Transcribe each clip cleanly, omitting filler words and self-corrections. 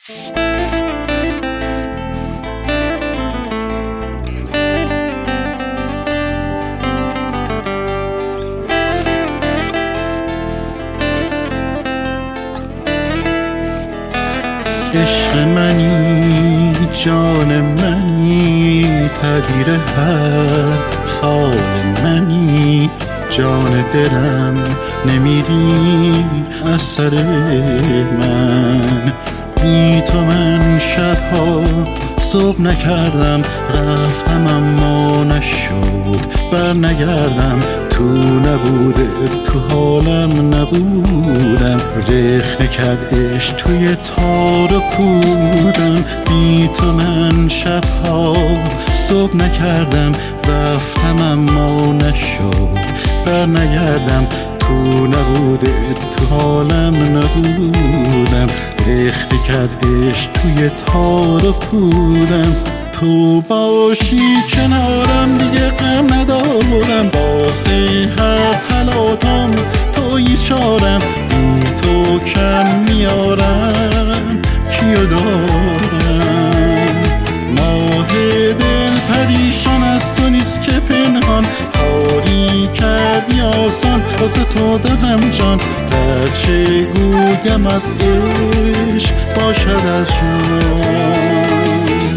عشق منی، جان منی، تدبیر هر فال منی، جان دلم نمیری از سر من. بی تو من شبها صبح نکردم، رفتم اما نشد بر نگردم. تو نبوده تو حالم نبودم، رخ نکرد عشق توی تار و پودم. بی تو من شبها صبح نکردم، رفتم اما نشد بر نگردم. تو نبوده تو حالم نبودم، رخ نکرد عشق توی تار و پودم. تو باشی کنارم دیگه غم ندارم، واسه هر تلاطم تویی چارم. بی تو کم میارم کیو دارم. ماه دل پریشان از تو نیست که پنهان، کاری کردی آسان واسه تو دلم جان. هرچه گویم از عشق باشد از جان.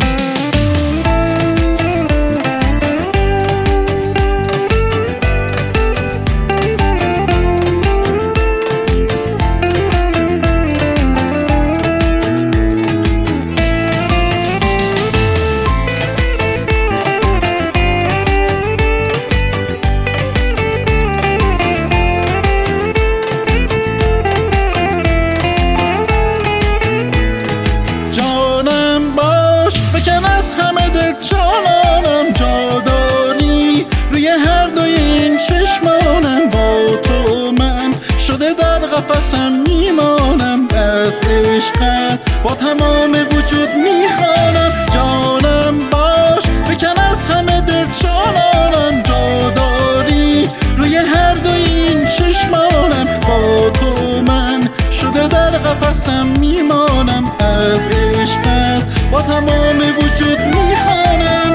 جانانم جا داری روی هر دوی این چشمانم، با تو من شده در قفسم میمانم. از عشقت با تمام وجود میخوانم، جانم باش بکن از همه دل. جانانم جا داری روی هر دوی این چشمانم، با تو من شده در قفسم میمانم. از عشقت با تمام وجود میخوانم.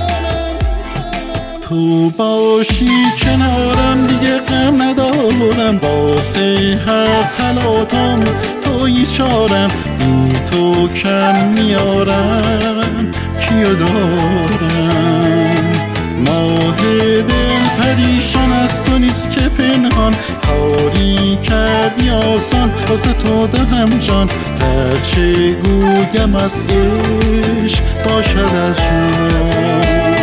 تو باشی کنارم دیگه غم ندارم، واسه هر تلاطم تویی چارم. بی تو کم میارم کیو دارم. ماه دل پریشان از تو نیست که پنهان، کاری کردی آسان واسه تو دلم جان. هرچه گویم از عشق باشد از جان.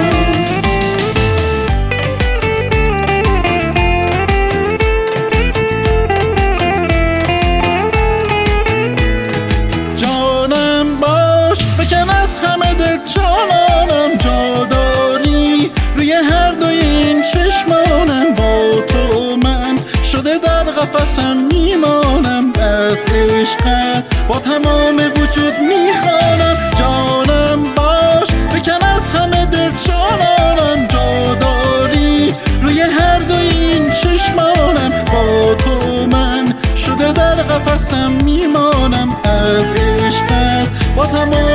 جانم باش بکن از همه دل. جانانم جا داری روی هر دوی این چشمانم، با تو من شده در قفسم میمانم. از عشقت با تمام وجود میخوانم، جانم باش بکن از همه دل. جانانم جا داری روی هر دوی این چشمانم، با تو من شده در قفسم میمانم. از عشقت با تمام